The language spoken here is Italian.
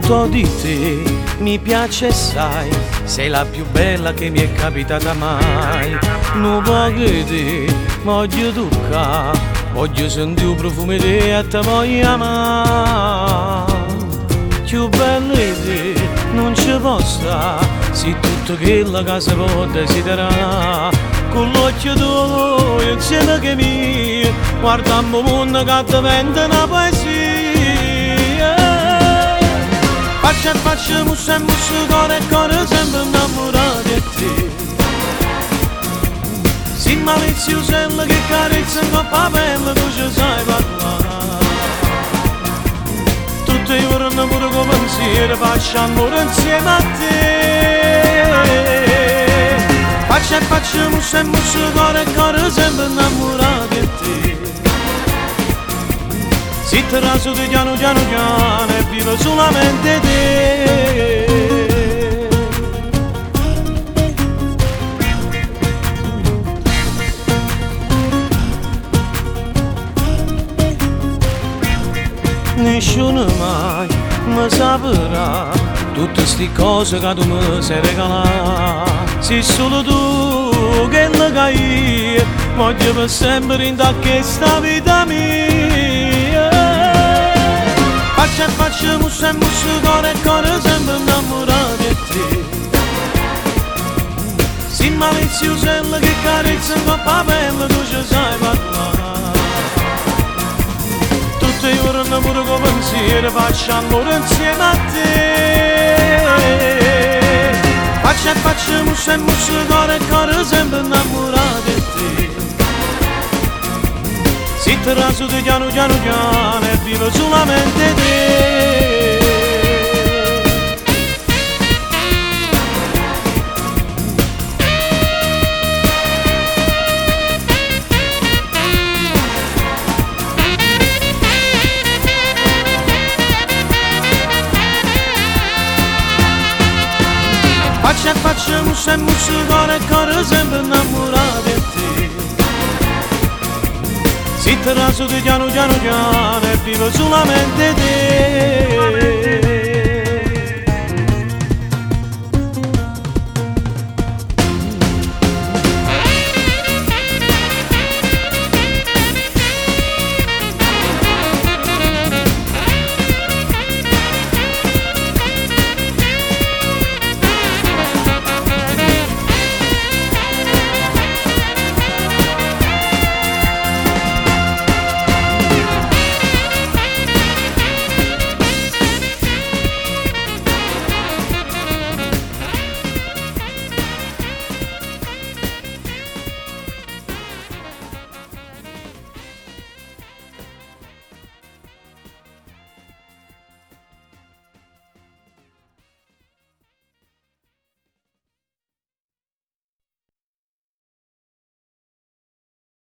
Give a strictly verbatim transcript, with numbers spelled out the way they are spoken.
tutto di te mi piace sai, sei la più bella che mi è capitata mai. Non voglio te, voglio toccare, voglio sentire il profumo di te e te voglio amare. Più bella di te non ci può stare, se tutto quello che si può desiderare. Con l'occhio tuo insieme che mi guardando il mondo che diventa una poesia. Faccia e faccia, musso e musso, cuore e cuore sempre innamorato di te. Si maliziosella che carezza in coppa pelle tu ci sai parlare. Tutti i giorni pure con pensiero faccio amore insieme a te. Faccia e faccia, musso e musso, cuore e cuore sempre innamorato di te. Si te raso di piano piano piano e vivo solamente te. Nessuno mai mi saprà tutte sti cose che tu mi sei regalato. Sei solo tu che la cai, voglio per sempre in questa vita mia. Faccia e faccia, musso e musso, cuore e cuore sempre innamorato di te. Si maliziosella che carezza in coppa pelle tu ci sai parlare. Tutti i giorni pure con pensiero faccio amore insieme a te. Faccia e faccia, musso e musso, cuore e cuore sempre innamorato di te. Si te raso di piano piano piano e vivo solamente te. Faccia e faccia, musso e musso, cuore e cuore sempre innamorato di te. Si te raso di piano piano piano e vivo solamente te.